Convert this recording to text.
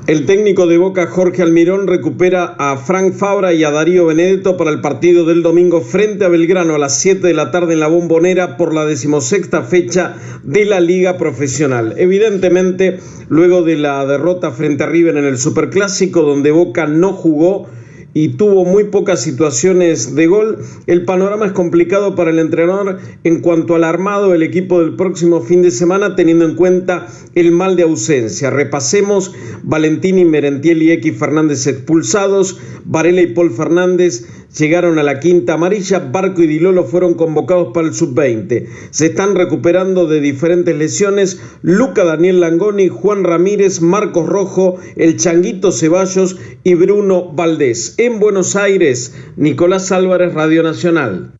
El técnico de Boca, Jorge Almirón, recupera a Frank Fabra y a Darío Benedetto para el partido del domingo frente a Belgrano a las 7 de la tarde en la Bombonera por la 16ª fecha de la Liga Profesional. Evidentemente, luego de la derrota frente a River en el Superclásico, donde Boca no jugó y tuvo muy pocas situaciones de gol, el panorama es complicado para el entrenador en cuanto al armado del equipo del próximo fin de semana, teniendo en cuenta el mal de ausencia. Repasemos: Valentini, Merentiel y X Fernández expulsados, Varela y Paul Fernández llegaron a la quinta amarilla, Barco y Di Lolo fueron convocados para el sub-20. Se están recuperando de diferentes lesiones Luca Daniel Langoni, Juan Ramírez, Marcos Rojo, el Changuito Ceballos y Bruno Valdés. En Buenos Aires, Nicolás Álvarez, Radio Nacional.